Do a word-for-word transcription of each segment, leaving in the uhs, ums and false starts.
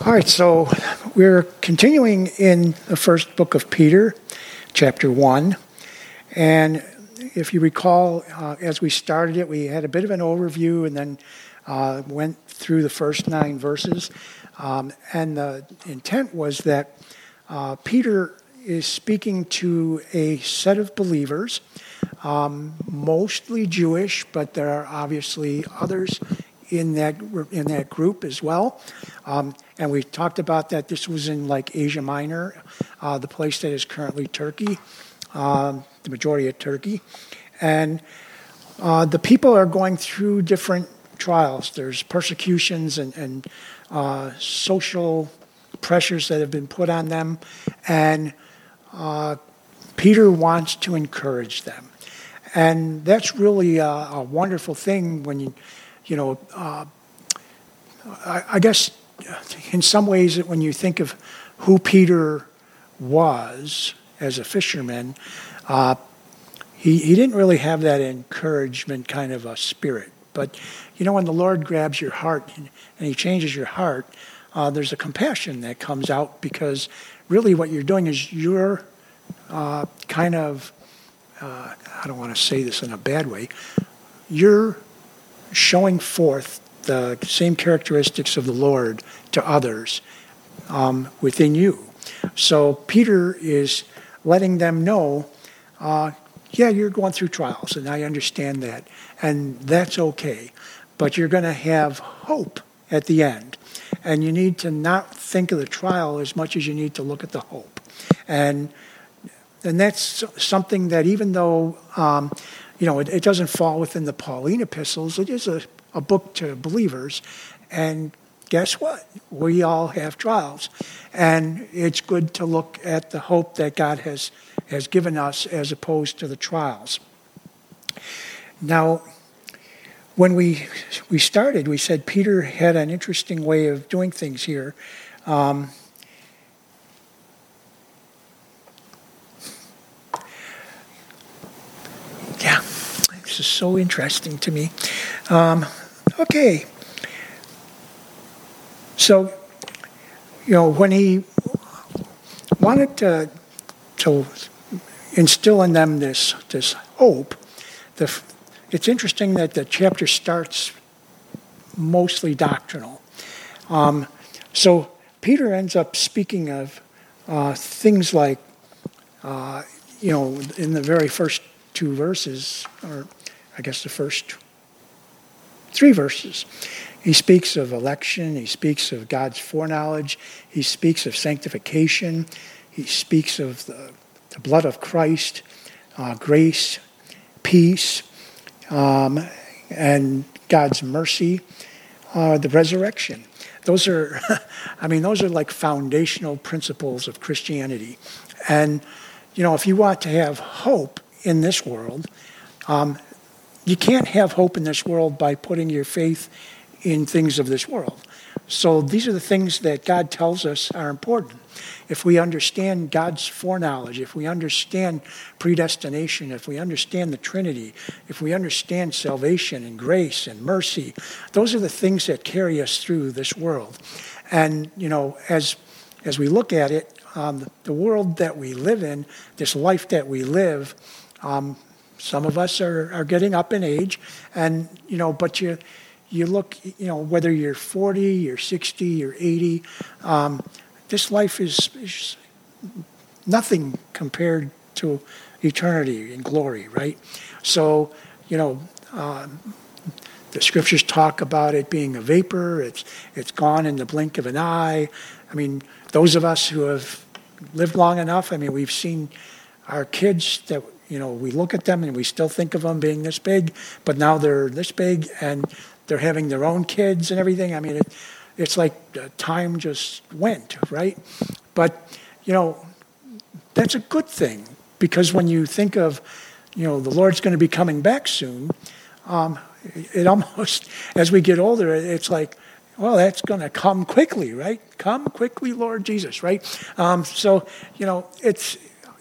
All right, so we're continuing in the first book of Peter, chapter one. And if you recall, uh, as we started it, we had a bit of an overview and then uh, went through the first nine verses. Um, and the intent was that uh, Peter is speaking to a set of believers, um, mostly Jewish, but there are obviously others in that in that group as well. Um, and we talked about that this was in like Asia Minor, uh, the place that is currently Turkey, um, the majority of Turkey. And uh, the people are going through different trials. There's persecutions and, and uh, social pressures that have been put on them. And uh, Peter wants to encourage them. And that's really a, a wonderful thing when you You know, uh, I, I guess in some ways when you think of who Peter was as a fisherman, uh, he, he didn't really have that encouragement kind of a spirit. But, you know, when the Lord grabs your heart and, and he changes your heart, uh, there's a compassion that comes out because really what you're doing is you're uh, kind of, uh, I don't want to say this in a bad way, you're showing forth the same characteristics of the Lord to others um, within you. So Peter is letting them know, uh, yeah, you're going through trials, and I understand that, and that's okay. But you're going to have hope at the end. And you need to not think of the trial as much as you need to look at the hope. And and that's something that even though um, You know, it, it doesn't fall within the Pauline epistles. It is a, a book to believers. And guess what? We all have trials. And it's good to look at the hope that God has, has given us as opposed to the trials. Now, when we we started, we said Peter had an interesting way of doing things here. Um, Yeah, this is so interesting to me. Um, okay. So, you know, when he wanted to, to instill in them this, this hope, the, it's interesting that the chapter starts mostly doctrinal. Um, so Peter ends up speaking of uh, things like, uh, you know, in the very first two verses, or I guess the first three verses. He speaks of election, he speaks of God's foreknowledge, he speaks of sanctification, he speaks of the, the blood of Christ, uh, grace, peace, um, and God's mercy, uh, the resurrection. Those are, I mean, those are like foundational principles of Christianity. And, you know, if you want to have hope in this world, um, you can't have hope in this world by putting your faith in things of this world. So these are the things that God tells us are important. If we understand God's foreknowledge, if we understand predestination, if we understand the Trinity, if we understand salvation and grace and mercy, those are the things that carry us through this world. And, you know, as as we look at it, um, the world that we live in, this life that we live, Um, some of us are, are getting up in age, and you know, but you you look, you know, whether you're forty, you're sixty, you're eighty, um, this life is, is nothing compared to eternity and glory, right? So, you know, um, the scriptures talk about it being a vapor. It's it's gone in the blink of an eye. I mean, those of us who have lived long enough, I mean, we've seen our kids that. You know, we look at them and we still think of them being this big, but now they're this big and they're having their own kids and everything. I mean, it, it's like time just went, right? But, you know, that's a good thing because when you think of, you know, the Lord's going to be coming back soon, um, it almost, as we get older, it's like, well, that's going to come quickly, right? Come quickly, Lord Jesus, right? Um, so, you know, it's...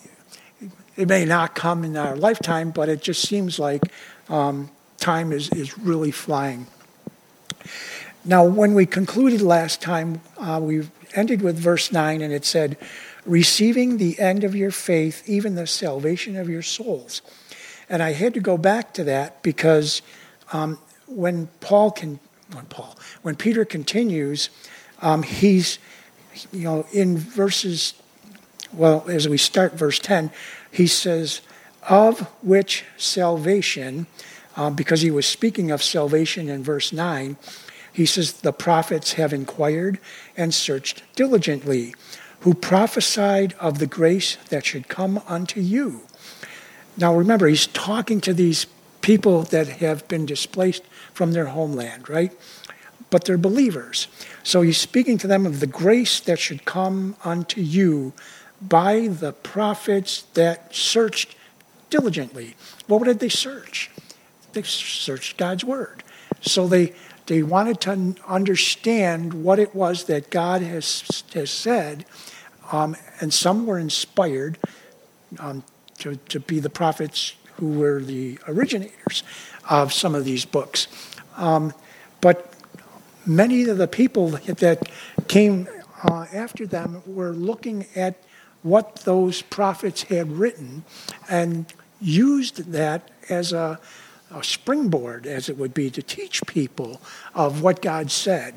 It may not come in our lifetime, but it just seems like um, time is, is really flying. Now, when we concluded last time, uh, we ended with verse nine, and it said, receiving the end of your faith, even the salvation of your souls. And I had to go back to that because um, when Paul can, when Paul, when Peter continues, um, he's, you know, in verses, well, as we start verse ten, he says, of which salvation, um, because he was speaking of salvation in verse nine, he says, the prophets have inquired and searched diligently, who prophesied of the grace that should come unto you. Now remember, he's talking to these people that have been displaced from their homeland, right? But they're believers. So he's speaking to them of the grace that should come unto you by the prophets that searched diligently. What did they search? They searched God's word. So they they wanted to understand what it was that God has, has said, um, and some were inspired um, to, to be the prophets who were the originators of some of these books. Um, but many of the people that came uh, after them were looking at what those prophets had written and used that as a, a springboard, as it would be, to teach people of what God said.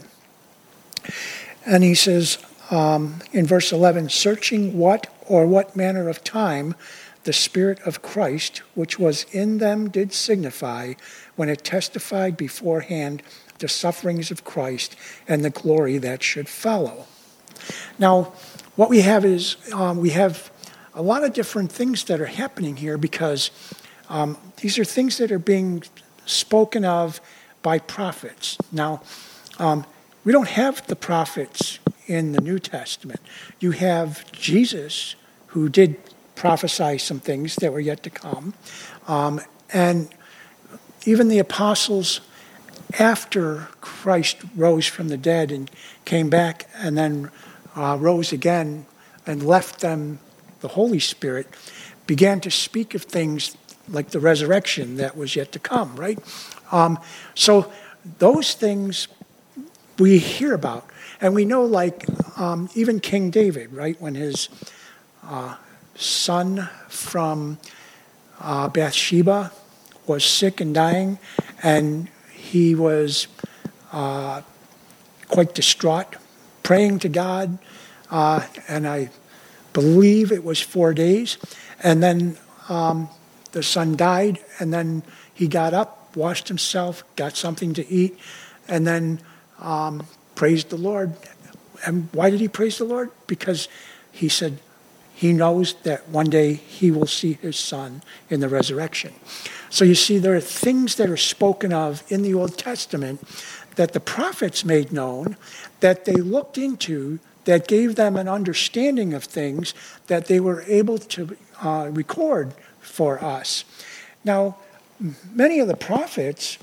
And he says um, in verse eleven, searching what or what manner of time the Spirit of Christ, which was in them, did signify when it testified beforehand the sufferings of Christ and the glory that should follow. Now, what we have is um, we have a lot of different things that are happening here because um, these are things that are being spoken of by prophets. Now, um, we don't have the prophets in the New Testament. You have Jesus, who did prophesy some things that were yet to come, um, and even the apostles after Christ rose from the dead and came back and then uh, rose again and left them the Holy Spirit, began to speak of things like the resurrection that was yet to come, right? Um, so those things we hear about. And we know, like, um, even King David, right, when his uh, son from uh, Bathsheba was sick and dying, and he was uh, quite distraught, praying to God, uh, and I believe it was four days. And then um, the son died, and then he got up, washed himself, got something to eat, and then um, praised the Lord. And why did he praise the Lord? Because he said he knows that one day he will see his son in the resurrection. So you see, there are things that are spoken of in the Old Testament that the prophets made known, that they looked into, that gave them an understanding of things that they were able to uh, record for us. Now, many of the prophets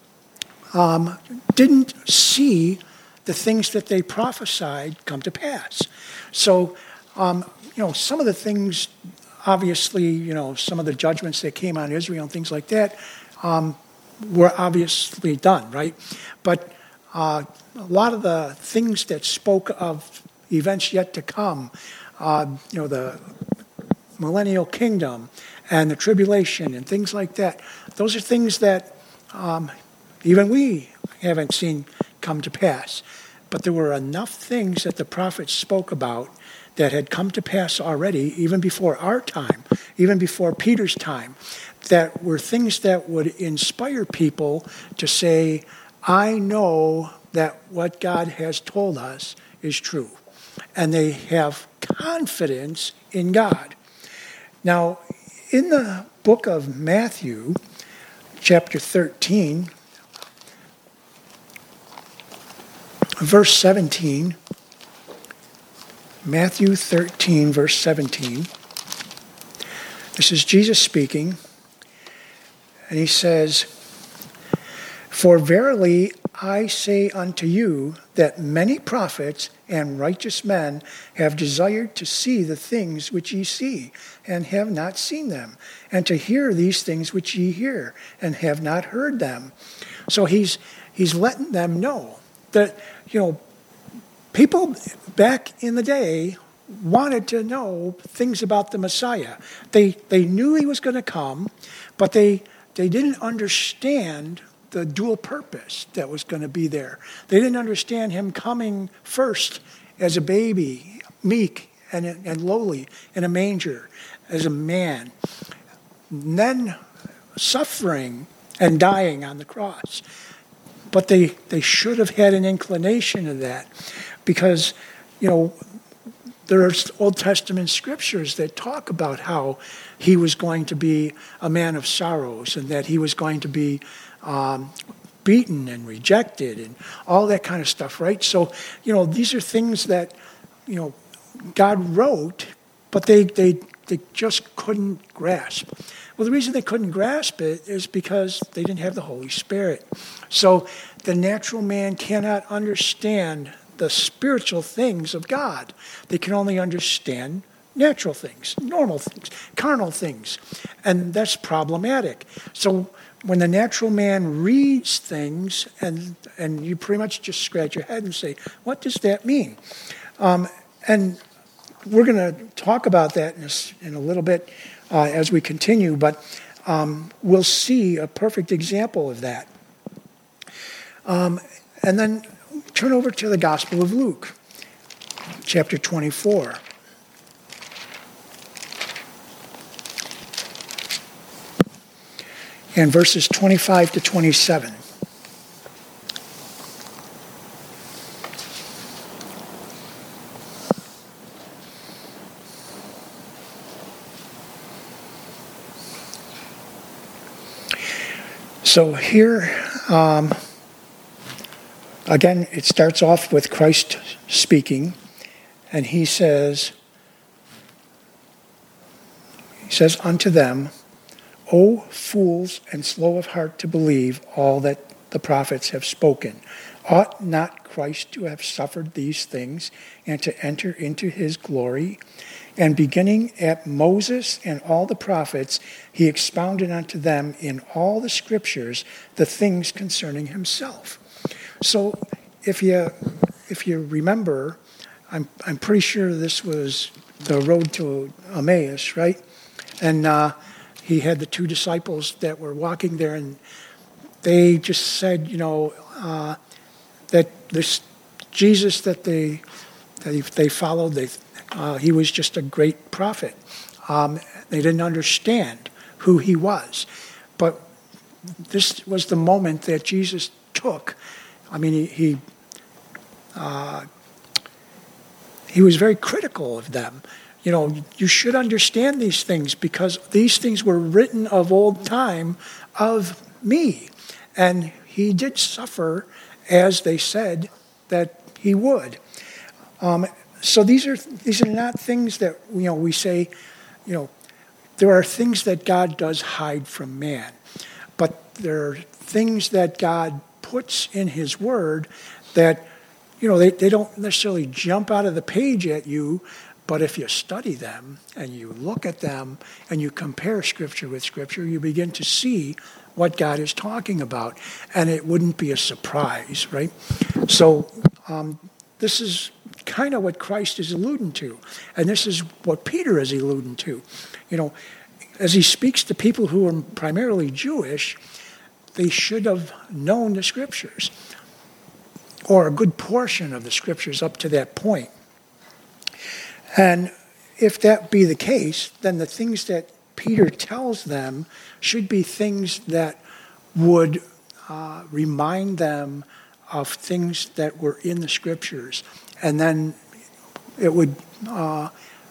um, didn't see the things that they prophesied come to pass. So, um, you know, some of the things, obviously, you know, some of the judgments that came on Israel and things like that um, were obviously done, right? But uh, a lot of the things that spoke of events yet to come, uh, you know, the millennial kingdom and the tribulation and things like that, those are things that um, even we haven't seen come to pass. But there were enough things that the prophets spoke about that had come to pass already, even before our time, even before Peter's time, that were things that would inspire people to say, I know that what God has told us is true. And they have confidence in God. Now, in the book of Matthew, chapter thirteen, verse seventeen, Matthew thirteen, verse seventeen, this is Jesus speaking, and he says, for verily I say unto you that many prophets and righteous men have desired to see the things which ye see, and have not seen them, and to hear these things which ye hear, and have not heard them. So he's he's letting them know that, you know, people back in the day wanted to know things about the Messiah. They they knew he was going to come, but they they didn't understand the dual purpose that was going to be there. They didn't understand him coming first as a baby, meek and, and lowly in a manger, as a man, and then suffering and dying on the cross. But they, they should have had an inclination of that, because, you know, there's Old Testament scriptures that talk about how he was going to be a man of sorrows, and that he was going to be um, beaten and rejected and all that kind of stuff, right? So, you know, these are things that, you know, God wrote, but they, they, they just couldn't grasp. Well, the reason they couldn't grasp it is because they didn't have the Holy Spirit. So the natural man cannot understand the spiritual things of God. They can only understand natural things, normal things, carnal things. And that's problematic. So when the natural man reads things, and and you pretty much just scratch your head and say, what does that mean? Um, and we're going to talk about that in a, in a little bit uh, as we continue, but um, we'll see a perfect example of that. Um, and then turn over to the Gospel of Luke, chapter twenty-four. And verses twenty-five to twenty-seven. So here, um, again, it starts off with Christ speaking, and he says, he says unto them, O fools and slow of heart to believe all that the prophets have spoken. Ought not Christ to have suffered these things and to enter into his glory? And beginning at Moses and all the prophets, he expounded unto them in all the scriptures the things concerning himself. So if you if you remember, I'm I'm pretty sure this was the road to Emmaus, right? And uh, he had the two disciples that were walking there, and they just said, you know, uh, that this Jesus that they they, they followed, they, uh, he was just a great prophet. Um, they didn't understand who he was, but this was the moment that Jesus took. I mean, he he, uh, he was very critical of them. You know, you should understand these things because these things were written of old time of me. And he did suffer as they said that he would. Um, so these are these are not things that, you know, we say, you know, there are things that God does hide from man. But there are things that God puts in his word that, you know, they, they don't necessarily jump out of the page at you. But if you study them and you look at them and you compare Scripture with Scripture, you begin to see what God is talking about. And it wouldn't be a surprise, right? So um, this is kind of what Christ is alluding to. And this is what Peter is alluding to. You know, as he speaks to people who are primarily Jewish, they should have known the Scriptures, or a good portion of the Scriptures up to that point. And if that be the case, then the things that Peter tells them should be things that would uh, remind them of things that were in the Scriptures. And then it would uh,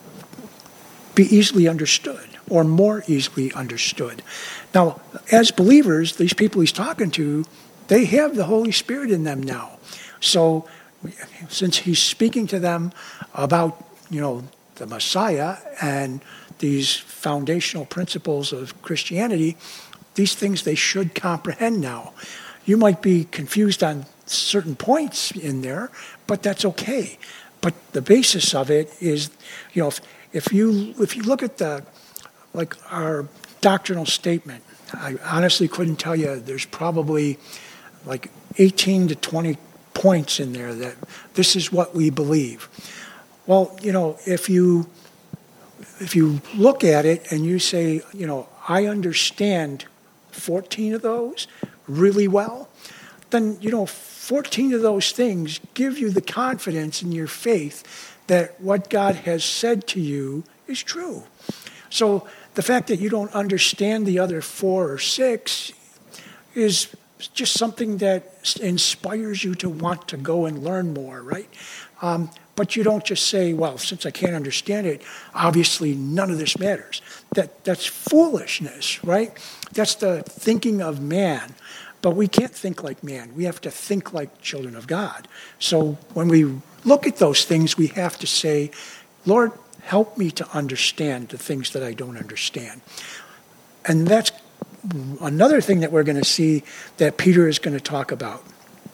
be easily understood, or more easily understood. Now, as believers, these people he's talking to, they have the Holy Spirit in them now. So since he's speaking to them about, you know, the Messiah and these foundational principles of Christianity, these things they should comprehend now. You might be confused on certain points in there, but that's okay. But the basis of it is, you know, if, if you if you look at the, like our doctrinal statement, I honestly couldn't tell you, there's probably like eighteen to twenty points in there that this is what we believe. Well, you know, if you if you look at it and you say, you know, I understand fourteen of those really well, then, you know, fourteen of those things give you the confidence in your faith that what God has said to you is true. So the fact that you don't understand the other four or six is just something that inspires you to want to go and learn more, right? Um, but you don't just say, well, since I can't understand it, obviously none of this matters. That That's foolishness, right? That's the thinking of man. But we can't think like man. We have to think like children of God. So when we look at those things, we have to say, Lord, help me to understand the things that I don't understand. And that's another thing that we're going to see that Peter is going to talk about.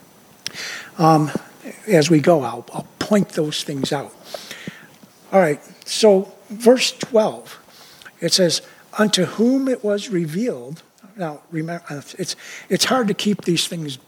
Um, as we go, I'll, I'll point those things out. All right, so verse twelve, it says, unto whom it was revealed. Now, remember, it's it's hard to keep these things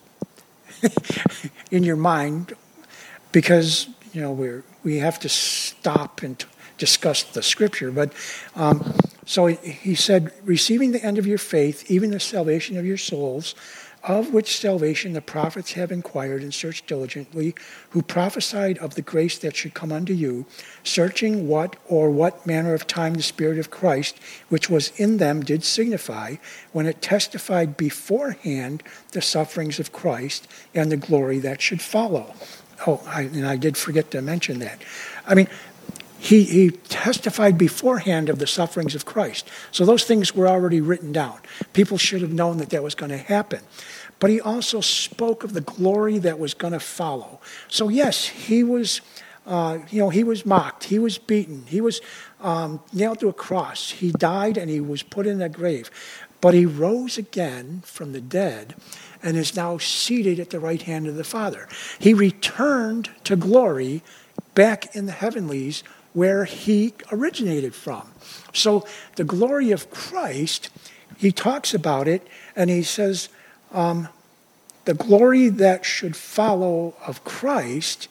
in your mind because, you know, we're we have to stop and t- discuss the scripture. But um, so he said, receiving the end of your faith, even the salvation of your souls, of which salvation the prophets have inquired and searched diligently, who prophesied of the grace that should come unto you, searching what or what manner of time the Spirit of Christ, which was in them, did signify, when it testified beforehand the sufferings of Christ and the glory that should follow. Oh, I, and I did forget to mention that. I mean, He, he testified beforehand of the sufferings of Christ. So those things were already written down. People should have known that that was going to happen. But he also spoke of the glory that was going to follow. So yes, he was, uh, you know, he was mocked. He was beaten. He was um, nailed to a cross. He died and he was put in a grave. But he rose again from the dead and is now seated at the right hand of the Father. He returned to glory back in the heavenlies, where he originated from. So the glory of Christ, he talks about it, and he says, um, the glory that should follow of Christ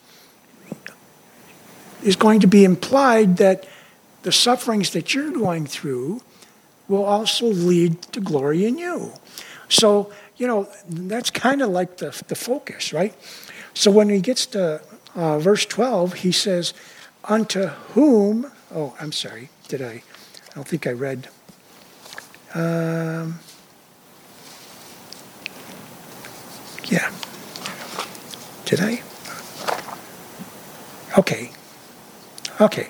is going to be implied that the sufferings that you're going through will also lead to glory in you. So, you know, that's kind of like the, the focus, right? So when he gets to uh, verse twelve, he says, unto whom, oh, I'm sorry, did I, I don't think I read. Um, yeah. Did I? Okay. Okay.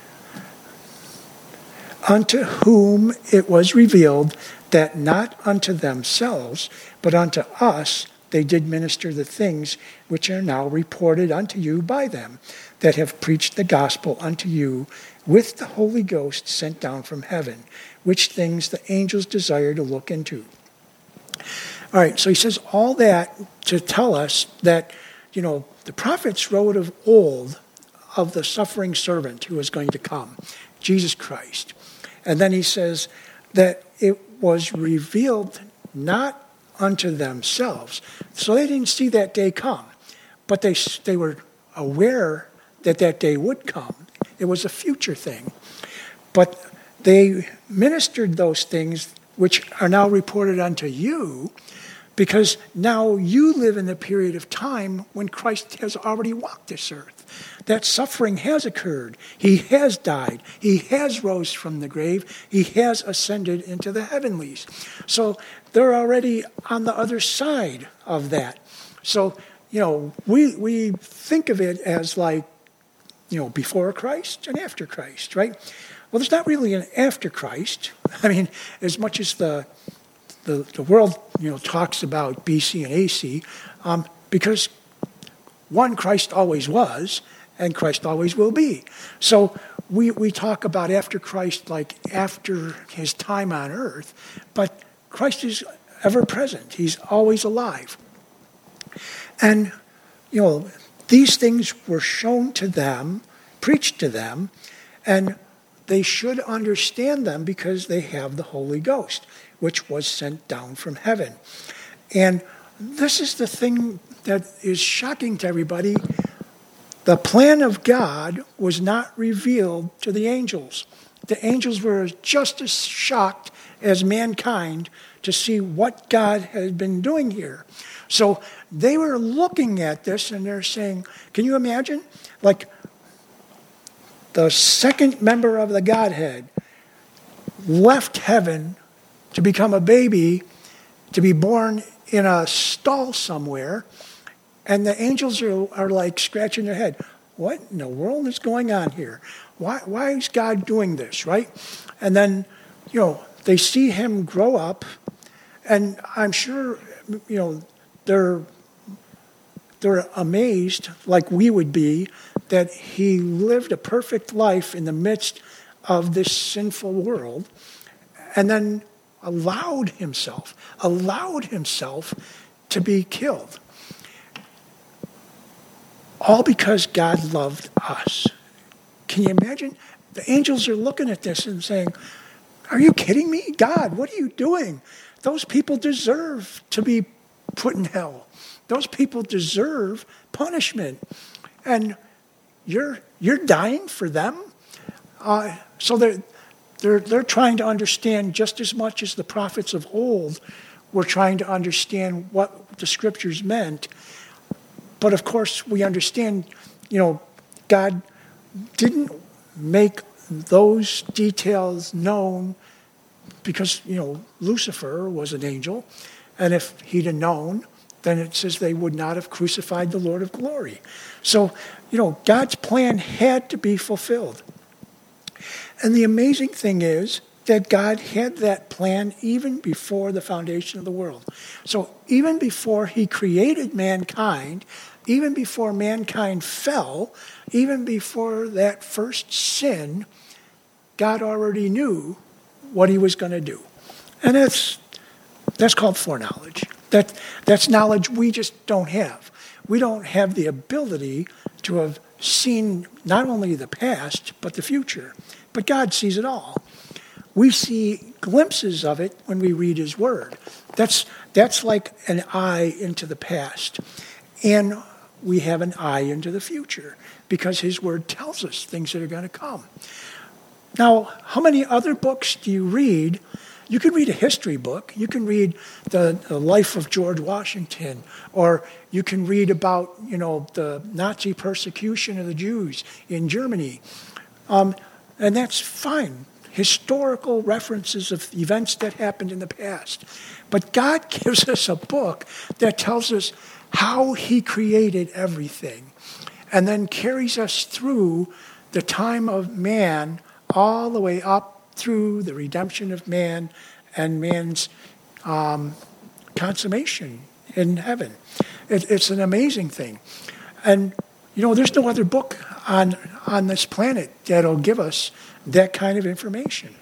Unto whom it was revealed that not unto themselves, but unto us they did minister the things which are now reported unto you by them, that have preached the gospel unto you with the Holy Ghost sent down from heaven, which things the angels desire to look into. All right, so he says all that to tell us that, you know, the prophets wrote of old of the suffering servant who was going to come, Jesus Christ. And then he says that it was revealed not unto themselves. So they didn't see that day come, but they they were aware that that day would come. It was a future thing. But they ministered those things which are now reported unto you, because now you live in the period of time when Christ has already walked this earth. That suffering has occurred. He has died. He has rose from the grave. He has ascended into the heavenlies. So they're already on the other side of that. So, you know, we we think of it as like, you know, before Christ and after Christ, right? Well, there's not really an after Christ. I mean, as much as the the, the world, you know, talks about B C and A C, um, because one, Christ always was, and Christ always will be. So we we talk about after Christ like after his time on earth, but Christ is ever present. He's always alive. And, you know, these things were shown to them, preached to them, and they should understand them because they have the Holy Ghost, which was sent down from heaven. And this is the thing that is shocking to everybody. The plan of God was not revealed to the angels. The angels were just as shocked as mankind to see what God had been doing here. So they were looking at this and they're saying, can you imagine? Like the second member of the Godhead left heaven to become a baby, to be born in a stall somewhere, and the angels are, are like scratching their head. What in the world is going on here? Why, why is God doing this, right? And then, you know, they see him grow up, and I'm sure, you know, they're, they're amazed, like we would be, that he lived a perfect life in the midst of this sinful world, and then allowed himself, allowed himself to be killed. All because God loved us. Can you imagine? The angels are looking at this and saying, are you kidding me? God, what are you doing? Those people deserve to be put in hell. Those people deserve punishment. And you're you're dying for them? Uh, so they're, they're, they're trying to understand just as much as the prophets of old were trying to understand what the scriptures meant. But of course, we understand, you know, God didn't make those details known because, you know, Lucifer was an angel. And if he'd have known, then it says they would not have crucified the Lord of glory. So, you know, God's plan had to be fulfilled. And the amazing thing is that God had that plan even before the foundation of the world. So even before he created mankind, even before mankind fell, even before that first sin, God already knew what he was going to do. And that's that's called foreknowledge. That, that's knowledge we just don't have. We don't have the ability to have seen not only the past, but the future. But God sees it all. We see glimpses of it when we read his word. That's, that's like an eye into the past. And we have an eye into the future because his word tells us things that are going to come. Now, how many other books do you read? You can read a history book. You can read the, the life of George Washington, or you can read about, you know, the Nazi persecution of the Jews in Germany. Um, and that's fine. Historical references of events that happened in the past. But God gives us a book that tells us how he created everything and then carries us through the time of man all the way up through the redemption of man and man's um, consummation in heaven. It, it's an amazing thing. And, you know, there's no other book on, on this planet that'll give us that kind of information.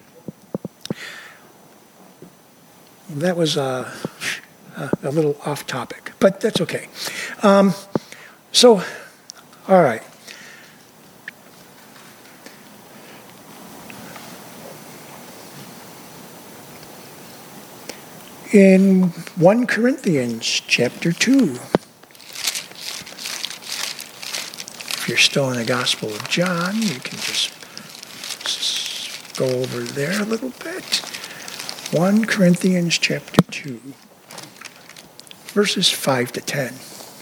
That was a, a, a little off topic, but that's okay. Um, so, all right. In First Corinthians chapter two, if you're still in the Gospel of John, you can just go over there a little bit. First Corinthians chapter two, verses five to ten.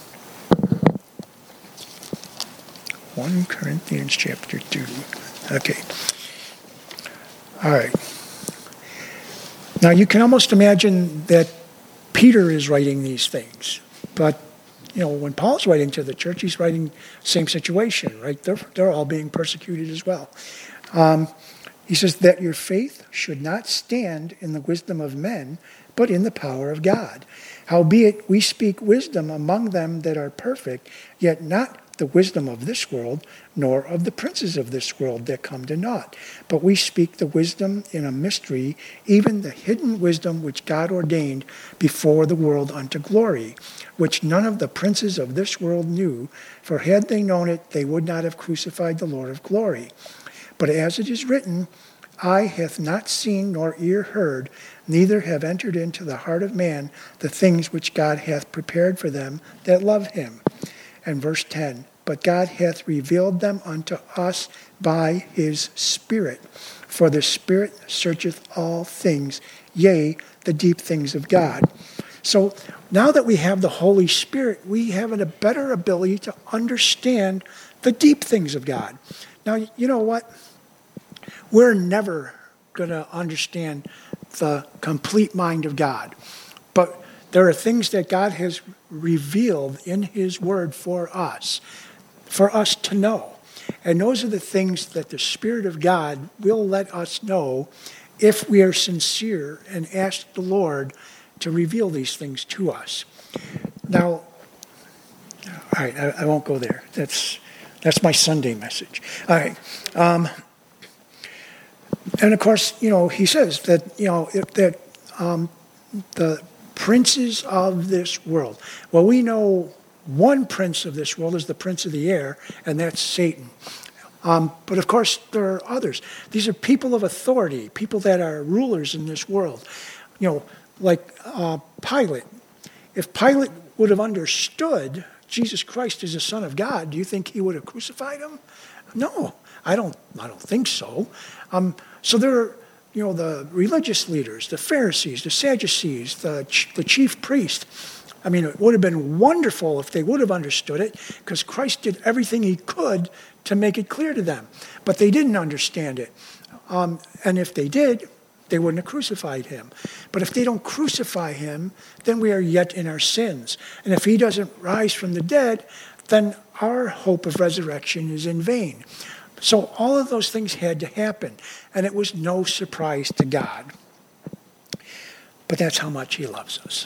First Corinthians chapter two. Okay. All right. Now, you can almost imagine that Peter is writing these things. But, you know, when Paul's writing to the church, he's writing same situation, right? They're, they're all being persecuted as well. Um, he says that your faith should not stand in the wisdom of men, but in the power of God. Howbeit, we speak wisdom among them that are perfect, yet not the wisdom of this world, nor of the princes of this world that come to naught. But we speak the wisdom in a mystery, even the hidden wisdom which God ordained before the world unto glory, which none of the princes of this world knew, for had they known it, they would not have crucified the Lord of glory. But as it is written, eye hath not seen nor ear heard, neither have entered into the heart of man the things which God hath prepared for them that love him. And verse ten, but God hath revealed them unto us by his Spirit. For the Spirit searcheth all things, yea, the deep things of God. So now that we have the Holy Spirit, we have a better ability to understand the deep things of God. Now, you know what? We're never going to understand the complete mind of God. But there are things that God has revealed in his word for us, for us to know. And those are the things that the Spirit of God will let us know if we are sincere and ask the Lord to reveal these things to us. Now, all right, I, I won't go there. That's that's my Sunday message. All right. Um, and of course, you know, he says that, you know, if, that um, the princes of this world. Well, we know one prince of this world is the prince of the air, and that's Satan. Um, but of course, there are others. These are people of authority, people that are rulers in this world. You know, like uh, Pilate. If Pilate would have understood Jesus Christ is the Son of God, do you think he would have crucified him? No, I don't. I don't think so. Um, so there are, you know, the religious leaders, the Pharisees, the Sadducees, the ch- the chief priest. I mean, it would have been wonderful if they would have understood it, because Christ did everything he could to make it clear to them. But they didn't understand it. Um, and if they did, they wouldn't have crucified him. But if they don't crucify him, then we are yet in our sins. And if he doesn't rise from the dead, then our hope of resurrection is in vain. So all of those things had to happen. And it was no surprise to God. But that's how much he loves us.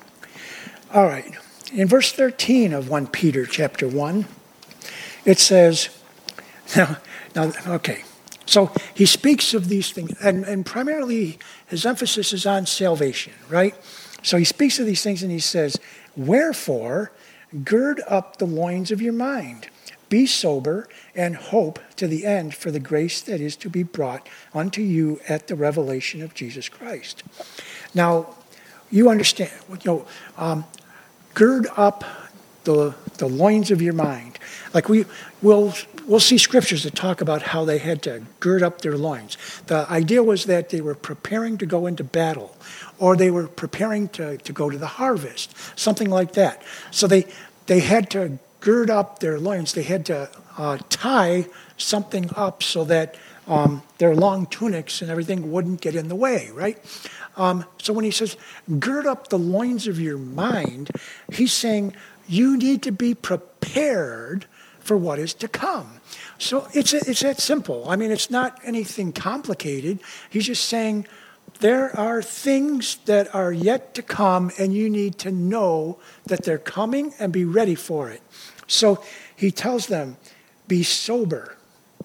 All right. In verse thirteen of First Peter chapter one, it says, now, now okay. So he speaks of these things, and, and primarily his emphasis is on salvation, right? So he speaks of these things and he says, wherefore, gird up the loins of your mind, be sober, and hope to the end for the grace that is to be brought unto you at the revelation of Jesus Christ. Now, you understand, you know, um, gird up the the loins of your mind. Like we will we'll see scriptures that talk about how they had to gird up their loins. The idea was that they were preparing to go into battle, or they were preparing to, to go to the harvest, something like that. So they they had to gird up their loins. They had to uh, tie something up so that um, their long tunics and everything wouldn't get in the way, right? Um, so when he says, gird up the loins of your mind, he's saying you need to be prepared for what is to come. So it's it's that simple. I mean, it's not anything complicated. He's just saying there are things that are yet to come, and you need to know that they're coming and be ready for it. So he tells them, be sober.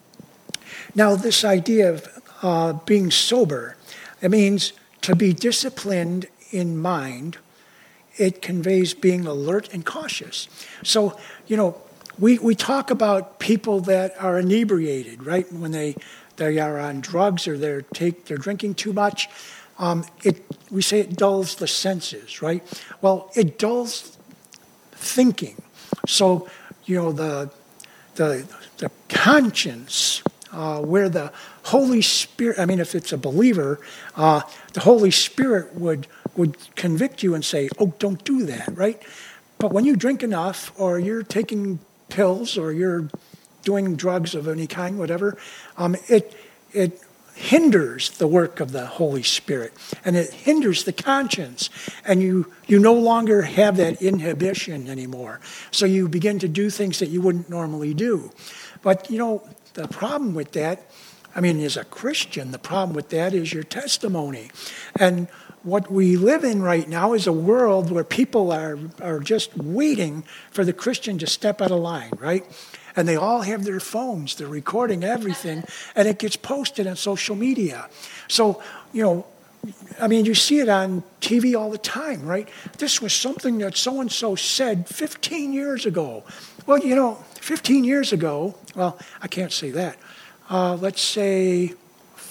Now, this idea of uh, being sober, it means to be disciplined in mind. It conveys being alert and cautious. So, you know, we, we talk about people that are inebriated, right? When they they are on drugs or they're take they're drinking too much. Um, it we say it dulls the senses, right? Well, it dulls thinking. So, you know, the the the conscience, uh, where the Holy Spirit, I mean, if it's a believer, uh, the Holy Spirit would would convict you and say, oh, don't do that, right? But when you drink enough, or you're taking pills, or you're doing drugs of any kind, whatever, um, it it hinders the work of the Holy Spirit, and it hinders the conscience, and you you no longer have that inhibition anymore. So you begin to do things that you wouldn't normally do. But, you know, the problem with that, I mean, as a Christian, the problem with that is your testimony. And what we live in right now is a world where people are, are just waiting for the Christian to step out of line, right? And they all have their phones. They're recording everything, and it gets posted on social media. So, you know, I mean, you see it on T V all the time, right? This was something that so-and-so said fifteen years ago. Well, you know, fifteen years ago, well, I can't say that. Uh, let's say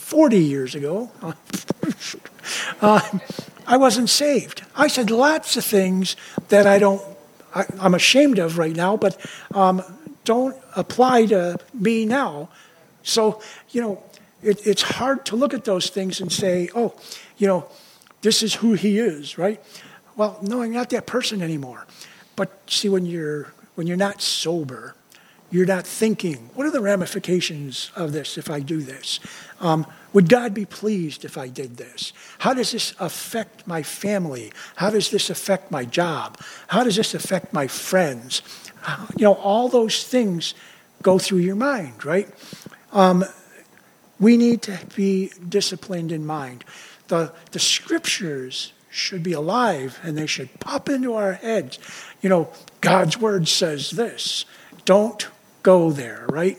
forty years ago, uh, I wasn't saved. I said lots of things that I don't, I, I'm ashamed of right now, but um, don't apply to me now. So, you know, it, it's hard to look at those things and say, oh, you know, this is who he is, right? Well, no, I'm not that person anymore. But see, when you're when you're not sober, you're not thinking, what are the ramifications of this if I do this? Um, would God be pleased if I did this? How does this affect my family? How does this affect my job? How does this affect my friends? You know, all those things go through your mind, right? Um, we need to be disciplined in mind. The, the scriptures should be alive and they should pop into our heads. You know, God's word says this. Don't go there, right?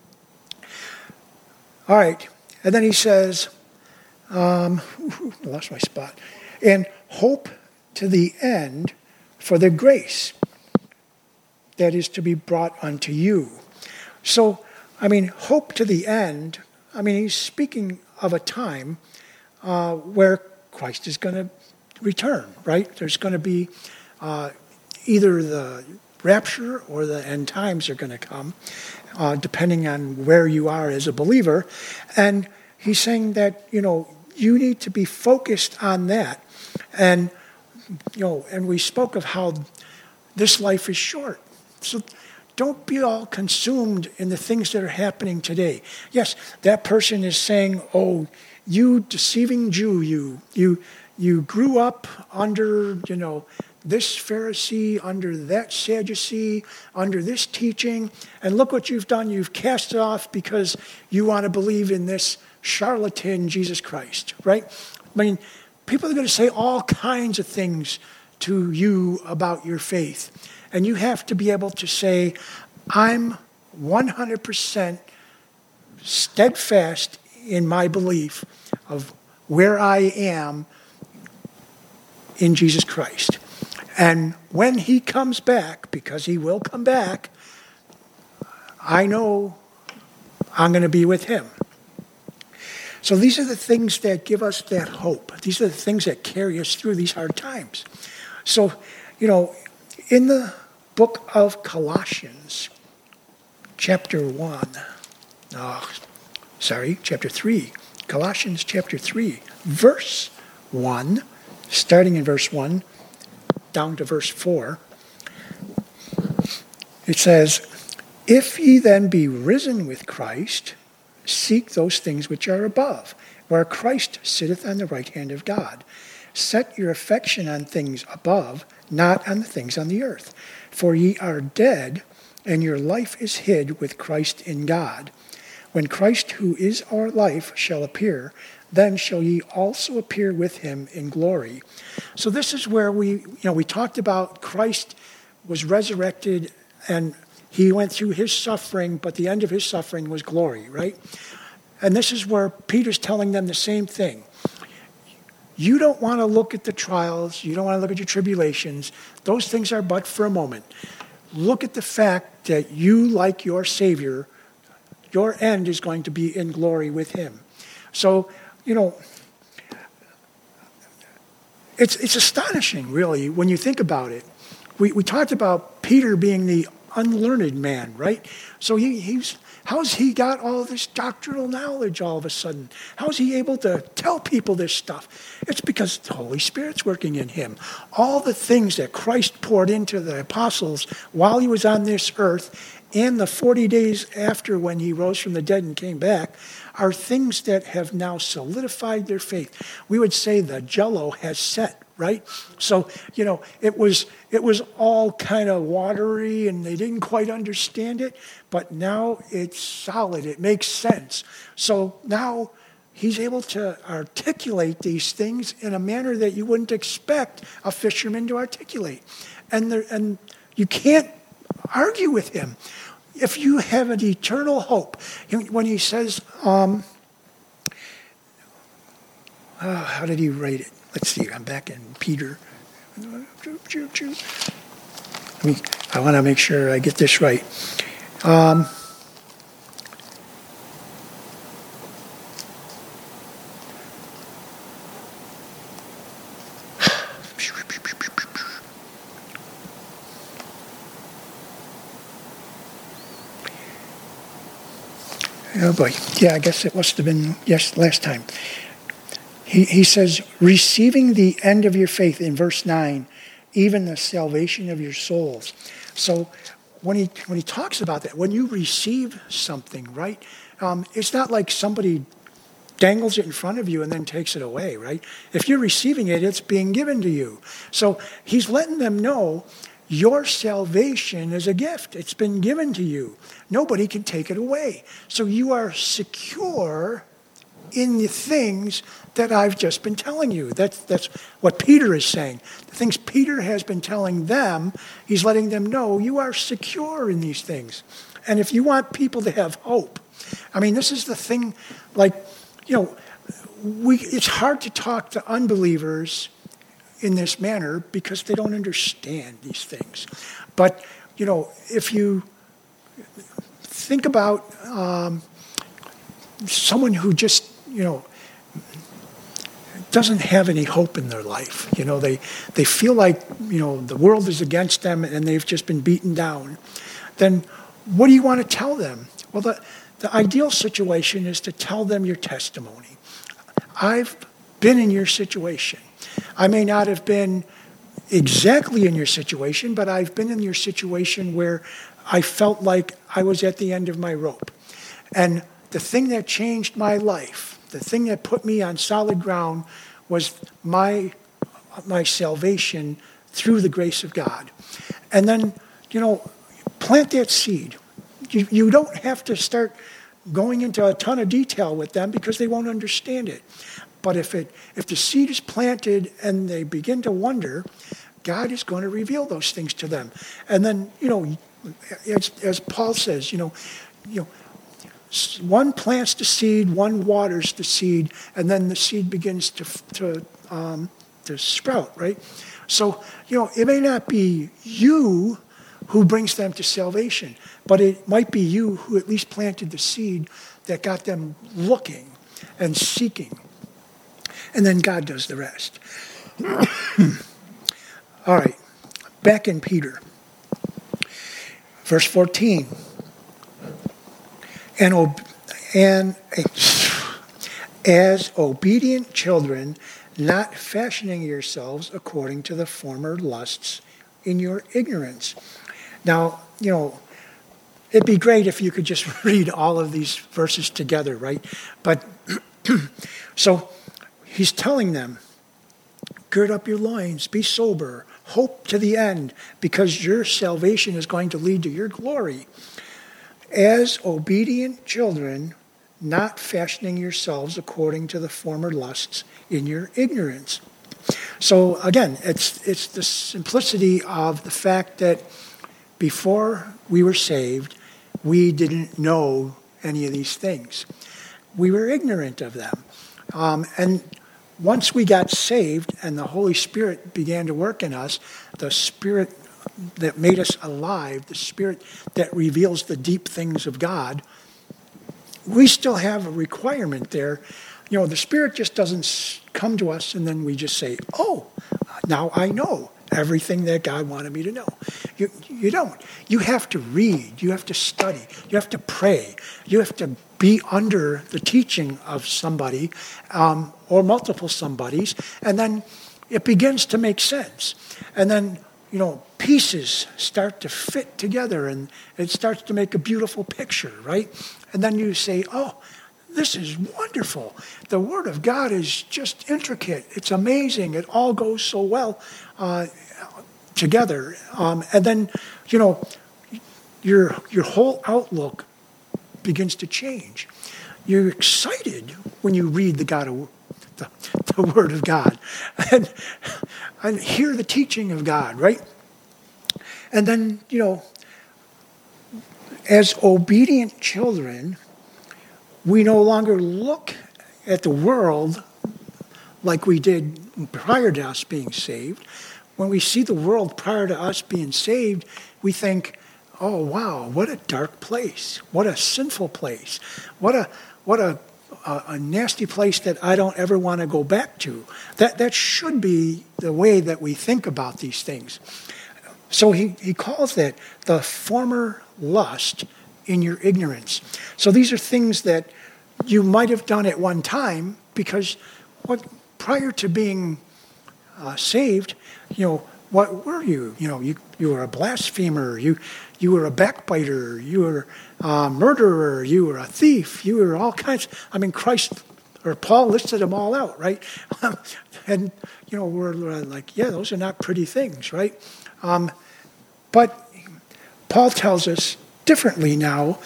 All right. And then he says, um, I lost my spot. And hope to the end for the grace that is to be brought unto you. So, I mean, hope to the end, I mean, he's speaking of a time uh, where Christ is going to return, right? There's going to be uh, either the rapture or the end times are going to come, uh, depending on where you are as a believer. And he's saying that, you know, you need to be focused on that. And, you know, and we spoke of how this life is short. So don't be all consumed in the things that are happening today. Yes, that person is saying, oh, you deceiving Jew, you, you, you grew up under, you know, this Pharisee, under that Sadducee, under this teaching, and look what you've done. You've cast it off because you want to believe in this charlatan Jesus Christ, right? I mean, people are going to say all kinds of things to you about your faith. And you have to be able to say, I'm one hundred percent steadfast in my belief of where I am in Jesus Christ. And when he comes back, because he will come back, I know I'm going to be with him. So these are the things that give us that hope. These are the things that carry us through these hard times. So, you know, in the book of Colossians, chapter one, oh, sorry, chapter three, Colossians chapter three, verse one, starting in verse one, down to verse four, it says, if ye then be risen with Christ, seek those things which are above, where Christ sitteth on the right hand of God. Set your affection on things above, not on the things on the earth. For ye are dead, and your life is hid with Christ in God. When Christ, who is our life, shall appear, then shall ye also appear with him in glory. So this is where we, you know, we talked about Christ was resurrected and he went through his suffering, but the end of his suffering was glory, right? And this is where Peter's telling them the same thing. You don't want to look at the trials. You don't want to look at your tribulations. Those things are but for a moment. Look at the fact that you, like your Savior, your end is going to be in glory with him. So, you know, it's it's astonishing, really, when you think about it. We we talked about Peter being the unlearned man, right? So he he's how's he got all this doctrinal knowledge all of a sudden? How's he able to tell people this stuff? It's because the Holy Spirit's working in him. All the things that Christ poured into the apostles while he was on this earth and the forty days after when he rose from the dead and came back are things that have now solidified their faith. We would say the jello has set, right? So, you know, it was it was all kind of watery and they didn't quite understand it, but now it's solid. It makes sense. So now he's able to articulate these things in a manner that you wouldn't expect a fisherman to articulate. And there, and you can't argue with him. If you have an eternal hope, when he says, um, oh, how did he write it? Let's see, I'm back in Peter. I mean, I want to make sure I get this right. Um, Oh boy. Yeah, I guess it must have been, yes, last time. He, he says, receiving the end of your faith in verse nine, even the salvation of your souls. So when he when he talks about that, when you receive something, right, um, it's not like somebody dangles it in front of you and then takes it away, right? If you're receiving it, it's being given to you. So he's letting them know your salvation is a gift. It's been given to you. Nobody can take it away. So you are secure in the things that I've just been telling you. That's, that's what Peter is saying. The things Peter has been telling them, he's letting them know you are secure in these things. And if you want people to have hope, I mean, this is the thing, like, you know, we, it's hard to talk to unbelievers in this manner because they don't understand these things. But, you know, if you think about um, someone who just, you know, doesn't have any hope in their life, you know, they, they feel like, you know, the world is against them and they've just been beaten down, then what do you want to tell them? Well, the, the ideal situation is to tell them your testimony. I've been in your situation. I may not have been exactly in your situation, but I've been in your situation where I felt like I was at the end of my rope. And the thing that changed my life, the thing that put me on solid ground was my, my salvation through the grace of God. And then, you know, plant that seed. You, you don't have to start going into a ton of detail with them because they won't understand it. But if it if the seed is planted and they begin to wonder, God is going to reveal those things to them. And then, you know, as, as Paul says, you know, you know, one plants the seed, one waters the seed, and then the seed begins to to um, to sprout, right? So, you know, it may not be you who brings them to salvation, but it might be you who at least planted the seed that got them looking and seeking. And then God does the rest. All right, back in Peter. Verse fourteen. And, ob- and as obedient children, not fashioning yourselves according to the former lusts in your ignorance. Now, you know, it'd be great if you could just read all of these verses together, right? But so he's telling them, gird up your loins, be sober, hope to the end, because your salvation is going to lead to your glory. As obedient children, not fashioning yourselves according to the former lusts in your ignorance. So again, it's it's the simplicity of the fact that before we were saved, we didn't know any of these things. We were ignorant of them. Um, and once we got saved and the Holy Spirit began to work in us, the Spirit that made us alive, the Spirit that reveals the deep things of God, we still have a requirement there. You know, the Spirit just doesn't come to us and then we just say, oh, now I know everything that God wanted me to know. You, you don't. You have to read. You have to study. You have to pray. You have to be under the teaching of somebody um, or multiple somebodies, and then it begins to make sense. And then, you know, pieces start to fit together and it starts to make a beautiful picture, right? And then you say, oh, this is wonderful. The Word of God is just intricate. It's amazing. It all goes so well uh, together. Um, and then, you know, your your whole outlook begins to change. You're excited when you read the God of the, the Word of God and, and hear the teaching of God, right? And then, you know, as obedient children, we no longer look at the world like we did prior to us being saved. When we see the world prior to us being saved, we think, oh, wow, what a dark place. What a sinful place. What a what a, a, a nasty place that I don't ever want to go back to. That that should be the way that we think about these things. So he, he calls that the former lust in your ignorance. So these are things that you might have done at one time because what prior to being uh, saved, you know, what were you? You know, you, you were a blasphemer, you you were a backbiter, you were a murderer, you were a thief, you were all kinds. I mean, Christ or Paul listed them all out, right? And, you know, we're like, yeah, those are not pretty things, right? Um, but Paul tells us differently now.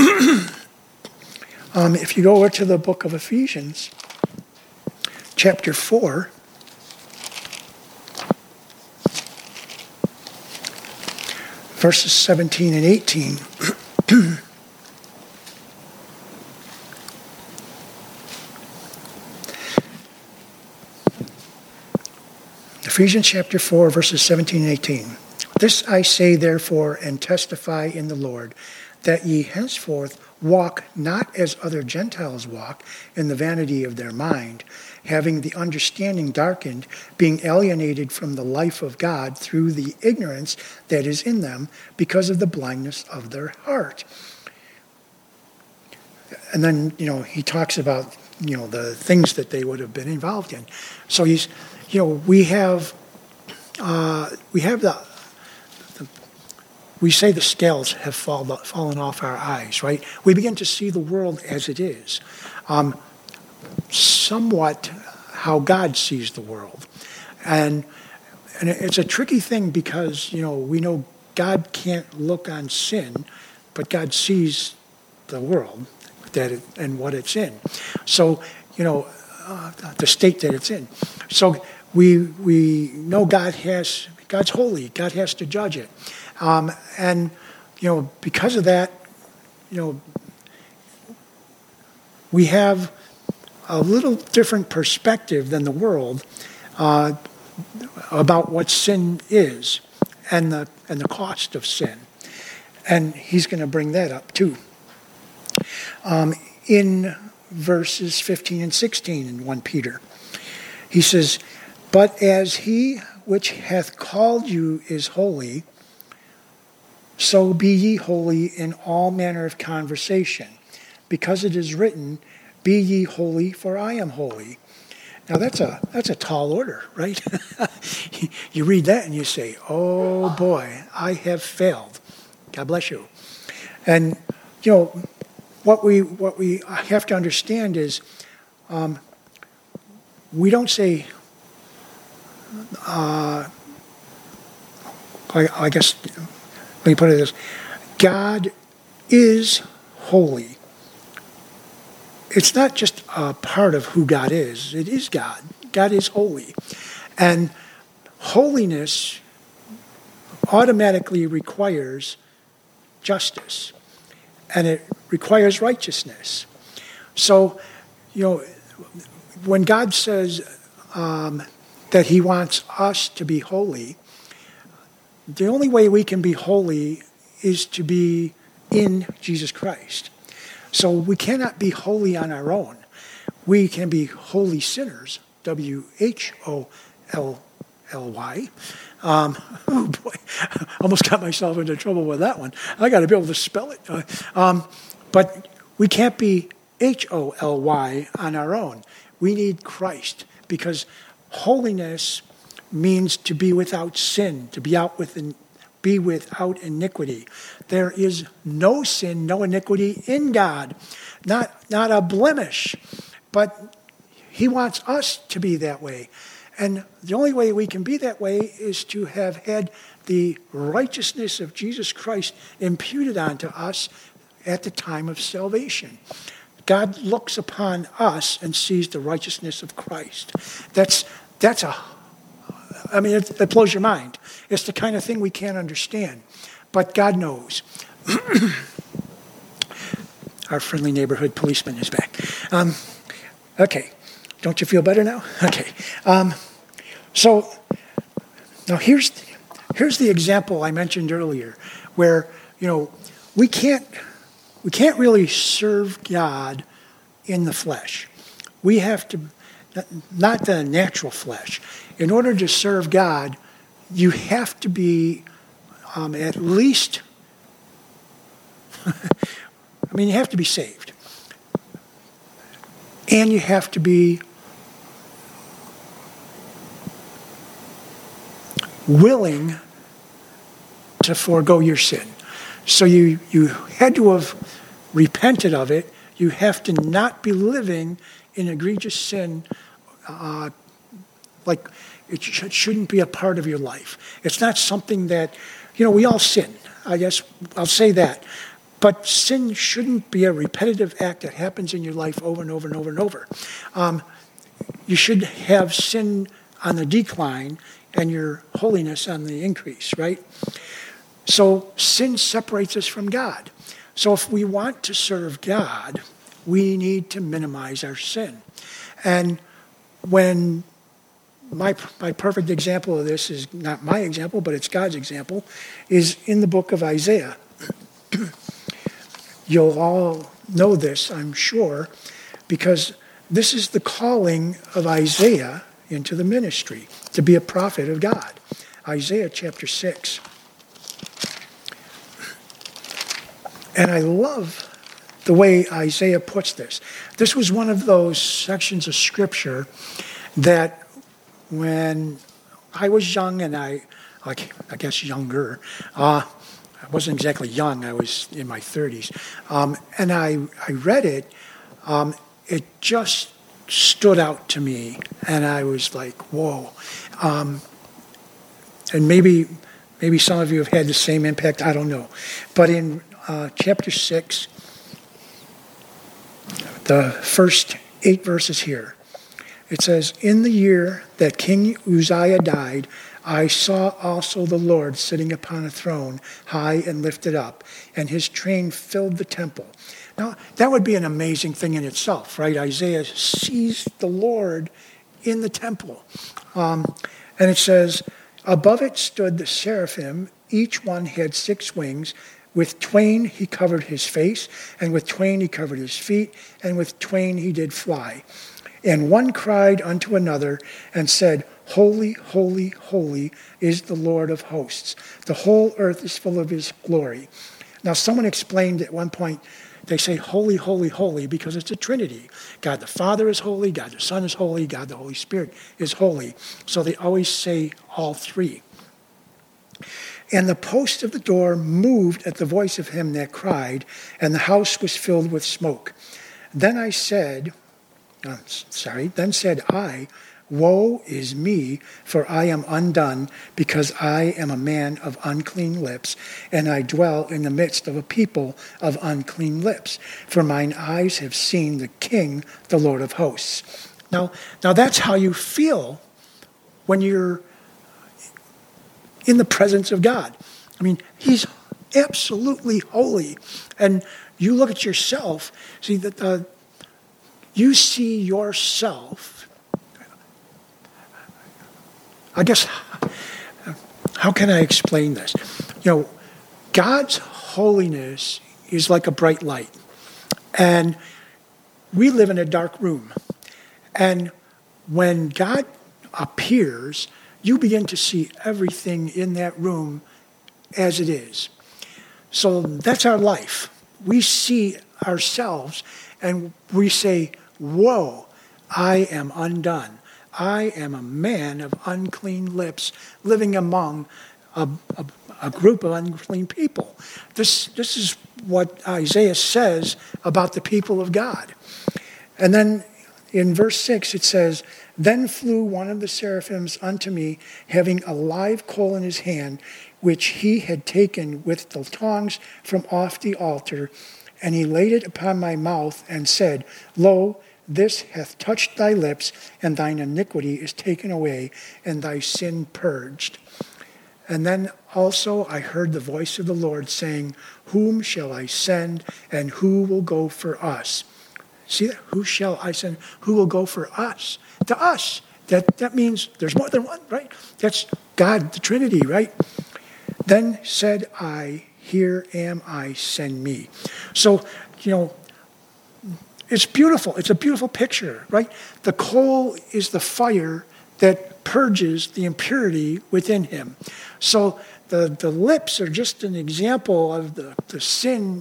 um, if you go over to the book of Ephesians, chapter four, verses seventeen and eighteen. Ephesians chapter four, verses seventeen and eighteen. This I say, therefore, and testify in the Lord, that ye henceforth walk not as other Gentiles walk, in the vanity of their mind, having the understanding darkened, being alienated from the life of God through the ignorance that is in them, because of the blindness of their heart. And then, you know, he talks about, you know, the things that they would have been involved in. So he's, you know, we have, uh, we have the, the, we say the scales have fall, fallen off our eyes, right? We begin to see the world as it is, um, somewhat how God sees the world, and and it's a tricky thing because, you know, we know God can't look on sin, but God sees the world that it, and what it's in. So, you know, uh, the state that it's in. So we we know God has God's holy. God has to judge it, um, and you know, because of that, you know, we have a little different perspective than the world uh, about what sin is and the and the cost of sin, and he's going to bring that up too. Um, in verses fifteen and sixteen in First Peter, he says, "But as he which hath called you is holy, so be ye holy in all manner of conversation, because it is written, be ye holy, for I am holy." Now that's a that's a tall order, right? You read that and you say, "Oh boy, I have failed." God bless you. And you know what we what we have to understand is, um, we don't say. Uh, I, I guess let me put it this: God is holy. It's not just a part of who God is. It is God. God is holy. And holiness automatically requires justice. And it requires righteousness. So, you know, when God says um, that he wants us to be holy, the only way we can be holy is to be in Jesus Christ. So we cannot be holy on our own. We can be holy sinners, W H O L L Y. Um, oh boy, almost got myself into trouble with that one. I got to be able to spell it. Uh, um, but we can't be H O L Y on our own. We need Christ, because holiness means to be without sin, to be out with be without iniquity. There is no sin, no iniquity in God, not, not a blemish. But he wants us to be that way. And the only way we can be that way is to have had the righteousness of Jesus Christ imputed onto us at the time of salvation. God looks upon us and sees the righteousness of Christ. That's, that's a I mean, it, it blows your mind. It's the kind of thing we can't understand. But God knows. Our friendly neighborhood policeman is back. Um, okay. Don't you feel better now? Okay. Um, so now here's here's the example I mentioned earlier, where, you know, we can't we can't really serve God in the flesh. We have to, not the natural flesh. In order to serve God, you have to be um, at least, I mean, you have to be saved. And you have to be willing to forego your sin. So you, you had to have repented of it. You have to not be living in egregious sin uh, like it sh- shouldn't be a part of your life. It's not something that, you know, we all sin. I guess I'll say that. But sin shouldn't be a repetitive act that happens in your life over and over and over and over. Um, you should have sin on the decline and your holiness on the increase, right? So sin separates us from God. So if we want to serve God, we need to minimize our sin. And when my my perfect example of this is not my example, but it's God's example, is in the book of Isaiah. You'll all know this, I'm sure, because this is the calling of Isaiah into the ministry, to be a prophet of God. Isaiah chapter six. And I love the way Isaiah puts this. This was one of those sections of Scripture that when I was young and I, like, I guess younger, uh, I wasn't exactly young, I was in my thirties, um, and I, I read it, um, it just stood out to me, and I was like, whoa. Um, and maybe maybe some of you have had the same impact, I don't know. But in uh, chapter six, the first eight verses here, it says, "In the year that King Uzziah died, I saw also the Lord sitting upon a throne, high and lifted up, and his train filled the temple." Now, that would be an amazing thing in itself, right? Isaiah sees the Lord in the temple. Um, and it says, "Above it stood the seraphim. Each one had six wings. With twain he covered his face, and with twain he covered his feet, and with twain he did fly. And one cried unto another and said, Holy, holy, holy is the Lord of hosts. The whole earth is full of his glory." Now, someone explained at one point, they say holy, holy, holy because it's a Trinity. God the Father is holy, God the Son is holy, God the Holy Spirit is holy. So they always say all three. "And the post of the door moved at the voice of him that cried, and the house was filled with smoke. Then I said, uh, sorry, then said I, Woe is me, for I am undone, because I am a man of unclean lips, and I dwell in the midst of a people of unclean lips. For mine eyes have seen the King, the Lord of hosts." Now, now that's how you feel when you're in the presence of God. I mean, he's absolutely holy. And you look at yourself, see that the, you see yourself. I guess, how can I explain this? You know, God's holiness is like a bright light. And we live in a dark room. And when God appears, you begin to see everything in that room as it is. So that's our life. We see ourselves and we say, whoa, I am undone. I am a man of unclean lips living among a, a, a group of unclean people. This, this is what Isaiah says about the people of God. And then in verse six it says, "Then flew one of the seraphims unto me, having a live coal in his hand, which he had taken with the tongs from off the altar, and he laid it upon my mouth, and said, Lo, this hath touched thy lips, and thine iniquity is taken away, and thy sin purged. And then also I heard the voice of the Lord saying, Whom shall I send, and who will go for us?" See that? Who shall I send? Who will go for us? To us. That, that means there's more than one, right? That's God, the Trinity, right? "Then said I, Here am I, send me." So, you know, it's beautiful. It's a beautiful picture, right? The coal is the fire that purges the impurity within him. So the, the lips are just an example of the, the sin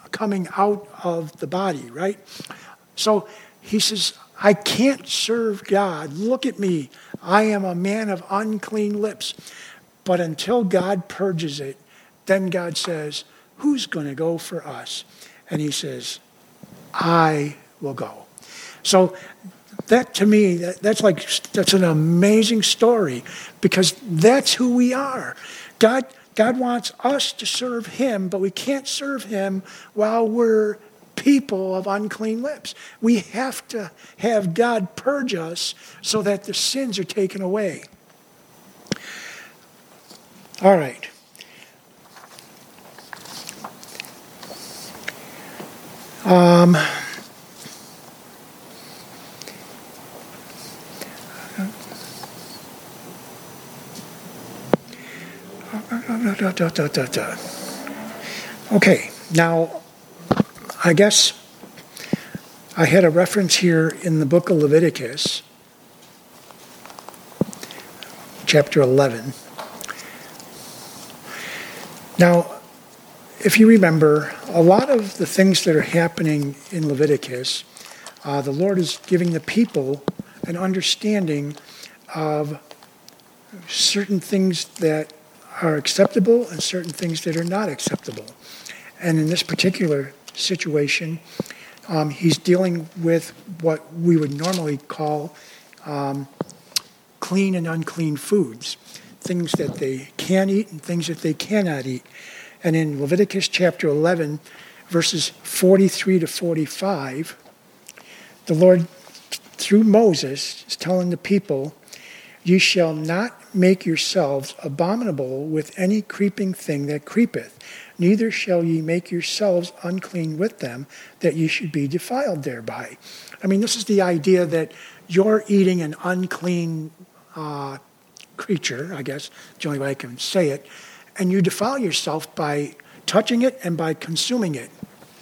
coming out of the body, right? So he says, I can't serve God. Look at me. I am a man of unclean lips. But until God purges it, then God says, who's going to go for us? And he says, I will go. So that to me, that, that's like, that's an amazing story because that's who we are. God, God wants us to serve him, but we can't serve him while we're people of unclean lips. We have to have God purge us so that the sins are taken away. All right. Um, okay, now I guess I had a reference here in the book of Leviticus, chapter eleven. Now, if you remember, a lot of the things that are happening in Leviticus, uh, the Lord is giving the people an understanding of certain things that are acceptable and certain things that are not acceptable. And in this particular situation, um, he's dealing with what we would normally call um, clean and unclean foods, things that they can eat and things that they cannot eat. And in Leviticus chapter eleven, verses forty-three to forty-five, the Lord, through Moses, is telling the people, ye shall not make yourselves abominable with any creeping thing that creepeth, neither shall ye make yourselves unclean with them, that ye should be defiled thereby. I mean, this is the idea that you're eating an unclean uh, creature, I guess, the only way I can say it, and you defile yourself by touching it and by consuming it.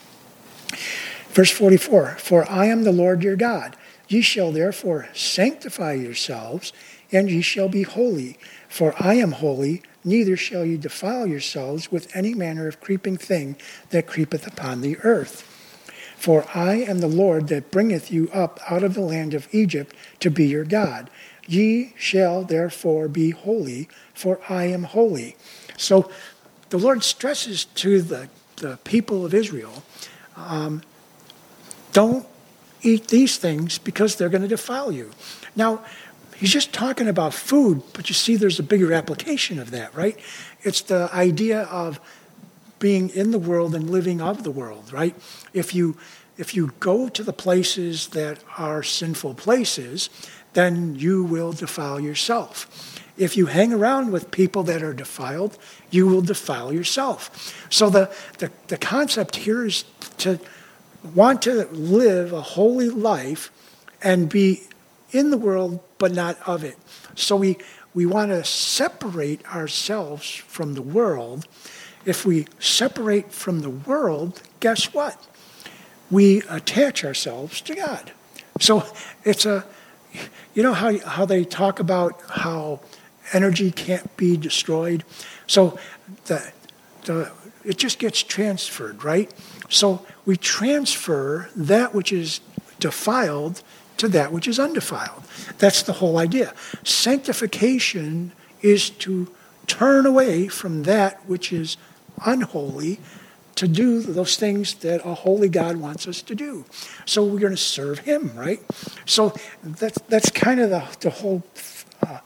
Verse forty-four, for I am the Lord your God. Ye shall therefore sanctify yourselves, and ye shall be holy. For I am holy, neither shall ye defile yourselves with any manner of creeping thing that creepeth upon the earth. For I am the Lord that bringeth you up out of the land of Egypt to be your God. Ye shall therefore be holy, for I am holy. So the Lord stresses to the, the people of Israel, um, don't eat these things because they're going to defile you. Now, he's just talking about food, but you see there's a bigger application of that, right? It's the idea of being in the world and living of the world, right? If you if you go to the places that are sinful places, then you will defile yourself. If you hang around with people that are defiled, you will defile yourself. So the, the, the concept here is to want to live a holy life and be in the world but not of it. So we, we want to separate ourselves from the world. If we separate from the world, guess what? We attach ourselves to God. So it's a, you know how, how they talk about how energy can't be destroyed? So the, the, it just gets transferred, right? So we transfer that which is defiled to that which is undefiled. That's the whole idea. Sanctification is to turn away from that which is unholy to do those things that a holy God wants us to do. So we're going to serve him, right? So that's, that's kind of the, the whole uh,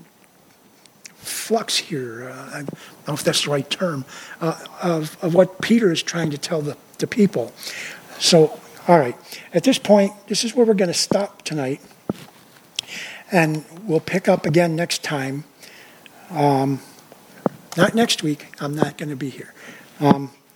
flux here, uh, I don't know if that's the right term, uh, of, of what Peter is trying to tell the, the people. So, all right, at this point, this is where we're going to stop tonight. And we'll pick up again next time. Um, not next week, I'm not going to be here. Um,